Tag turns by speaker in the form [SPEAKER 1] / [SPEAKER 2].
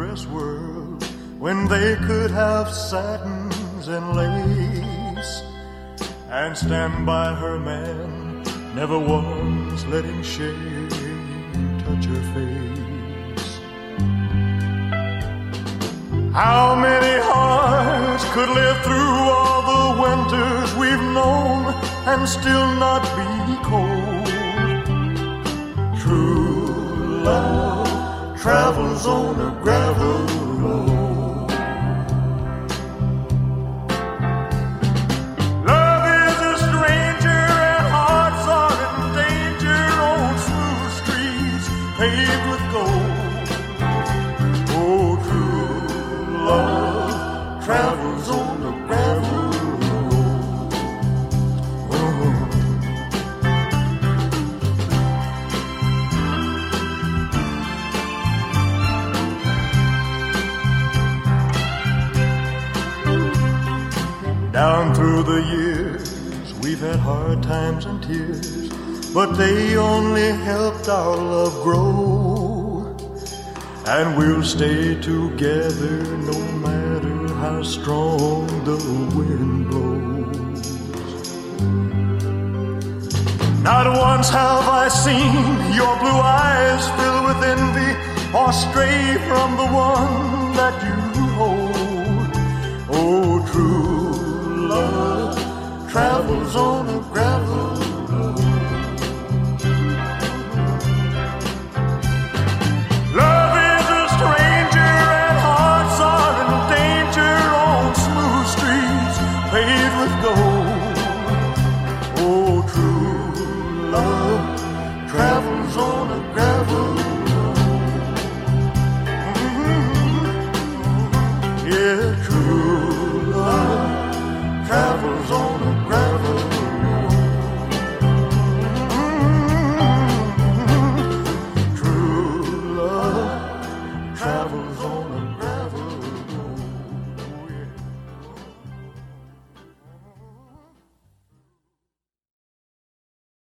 [SPEAKER 1] dress world when they could have satins and lace and stand by her man, never once letting shame touch her face. How many hearts could live through all the winters we've known and still not be cold? True love travels on a gravel road. Love is a stranger and hearts are in danger on smooth streets paved with gold. Oh, true love travels on a gravel road. Down through the years, we've had hard times and tears, but they only helped our love grow. And we'll stay together no matter how strong the wind blows. Not once have I seen your blue eyes fill with envy or stray from the one that you hold. Oh, true love travels on a